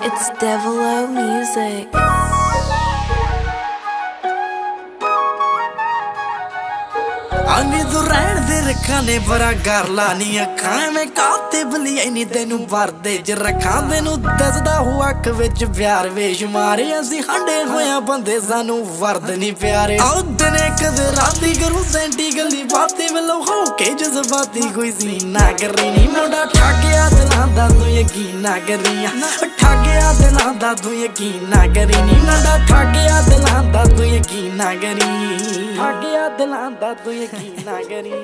It's Devil O Music. आनी तू रहन दे रखा ने बरा घर लानी अखां में काते बलिए नी तेनू भरदे च रखा तेनू दसदा हुआ अख विच प्यार बेशुमारे असी हंडे होया बंदे सानू वरद नी प्यारे आओ दिने कदे राती करूं सेंटी गली बातें वेलो हो के जज्बाती कोई सीन ना करी नी मुंडा ठगिया दिलां दा तू यकीन ना करिया ठगिया दिलां दा तू यकीन ना करी नी मुंडा ठगिया दिलां दा तू यकीन ना करी ठगिया दिलां दा तू यकीन ना करी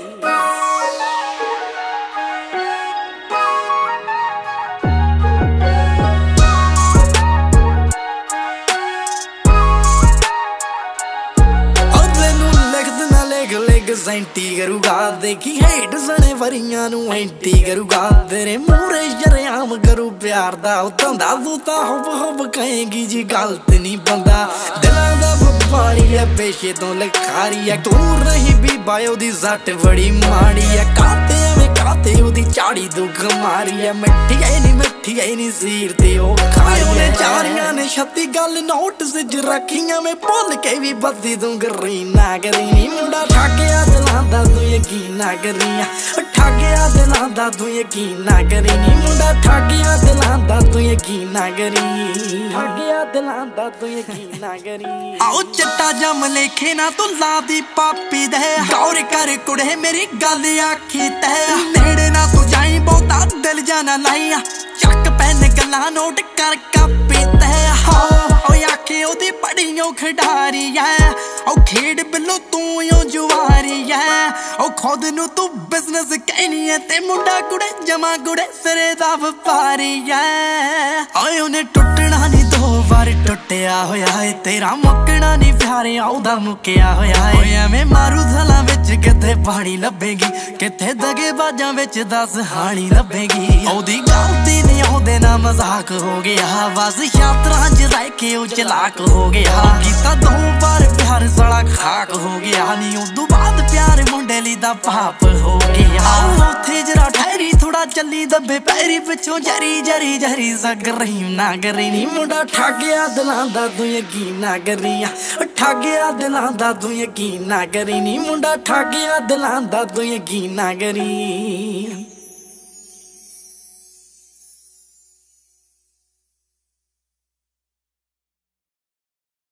सेंटी करूगा देखी हेट सने वरियां नू एंटी करूगा तेरे मूरे शरेआम करू प्यार दा उतंदा तू तां हुब हुब कहेगी जी गलत नहीं बंदा दिलां दा व्यापारी है पेशे तो लखारी है दूर नहीं भी बायो दी जट बड़ी माड़ी है काते में काते ओदी चाड़ी दुख मारी है मिठी है नी सीर ते ओ खाई ने चारियां ने 36 गल नोट सिज रखियां में भुल के भी बद्दी तू गरी ना करी नी मुंडा ठगिया दिलां दा तू यकीन ना करिया ठगिया दिलां दा तू यकीन ना करी नी मुंडा ठगिया दिलां दा तू यकीन ना करी ठगिया दिलां दा तू यकीन ना करी आओ चिट्टा जम लेखे ना तू ला दी पापी दे गौर कर कुड़े मेरी गल आखी ते नेड़े ना तू जाई बहुता दिल जाना लाइया चक पैन गल्ला नोट कर कापी ते ओ आखे ओदी बड़ियों खिडारी है ओ खेड बिलो तू यो जुआरी है ओ खुद नू तू बिजनेस कहनी है ते मुंडा कुड़े जमा कुड़े सिरे दा व्यापारी है ओए उन्हें टुटना नहीं दो बार टुटिया होया है तेरा मुकना नहीं प्यारे आउदा मुकिया होया है ओए मैं मारू थला विच किथे पानी लभेगी किथे दगे बाजां विच 10 हानी लभेगी ओदी गलती नहीं ओदे ना मजाक हो गया बस यात्रा च रह के ओ चलाक हो गया कीता 2 बार प्यार साला खाक हो गया नी उदों बाद प्यार मुंडेली दा पाप हो गया उथे जरा ठहरी थोड़ा चली दबे पैरी पिछों जरी जरी जरी सग रही ना करी नी मुंडा ठगिया दिलां दा तू यकीन ना करिया ठगिया दिलां दा तू यकीन ना करी नी मुंडा ठगिया दिलां दा तू यकीन ना करी